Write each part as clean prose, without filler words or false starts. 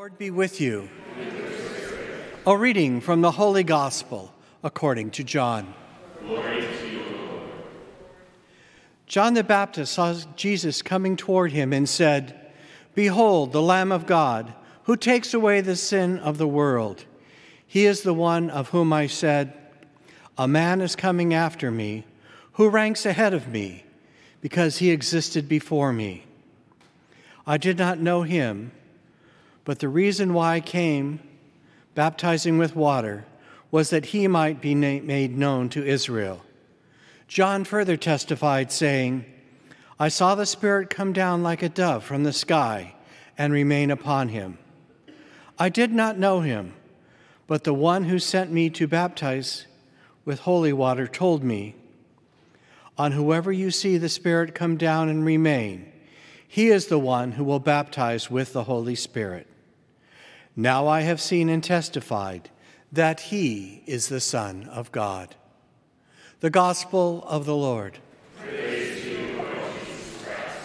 Be with you. A reading from the Holy Gospel according to John. Glory to you, Lord. John the Baptist saw Jesus coming toward him and said, "Behold, the Lamb of God, who takes away the sin of the world. He is the one of whom I said, 'A man is coming after me, who ranks ahead of me, because he existed before me.' I did not know him, but the reason why I came, baptizing with water, was that he might be made known to Israel." John further testified, saying, "I saw the Spirit come down like a dove from the sky and remain upon him. I did not know him, but the one who sent me to baptize with holy water told me, 'On whoever you see the Spirit come down and remain, he is the one who will baptize with the Holy Spirit.' Now I have seen and testified that he is the Son of God." The Gospel of the Lord. Praise to you, Lord Jesus Christ.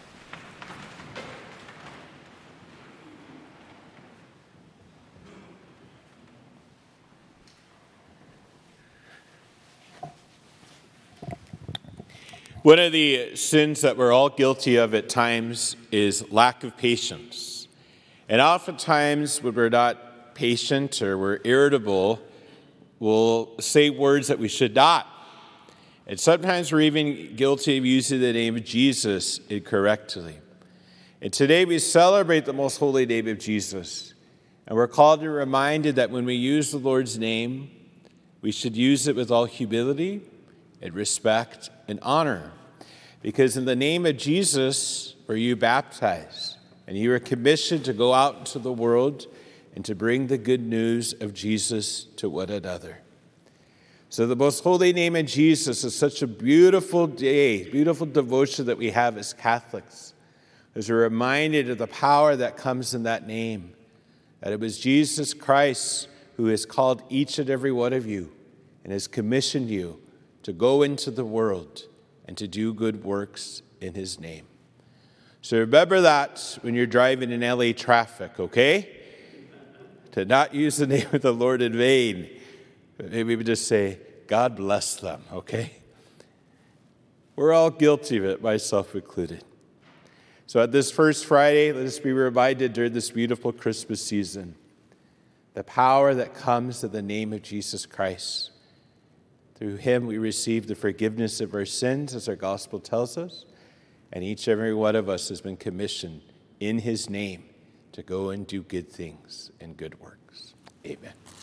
One of the sins that we're all guilty of at times is lack of patience. And oftentimes when we're not patient or we're irritable, we'll say words that we should not. And sometimes we're even guilty of using the name of Jesus incorrectly. And today we celebrate the most holy name of Jesus. And we're called and reminded that when we use the Lord's name, we should use it with all humility and respect and honor. Because in the name of Jesus were you baptized, and you are commissioned to go out into the world and to bring the good news of Jesus to one another. So the most holy name of Jesus is such a beautiful day, beautiful devotion that we have as Catholics. As we're reminded of the power that comes in that name, that it was Jesus Christ who has called each and every one of you and has commissioned you to go into the world and to do good works in his name. So remember that when you're driving in LA traffic, okay? To not use the name of the Lord in vain, but maybe we just say, God bless them, okay? We're all guilty of it, myself included. So at this first Friday, let us be reminded during this beautiful Christmas season, the power that comes in the name of Jesus Christ. Through him we receive the forgiveness of our sins, as our gospel tells us, and each and every one of us has been commissioned in his name to go and do good things and good works. Amen.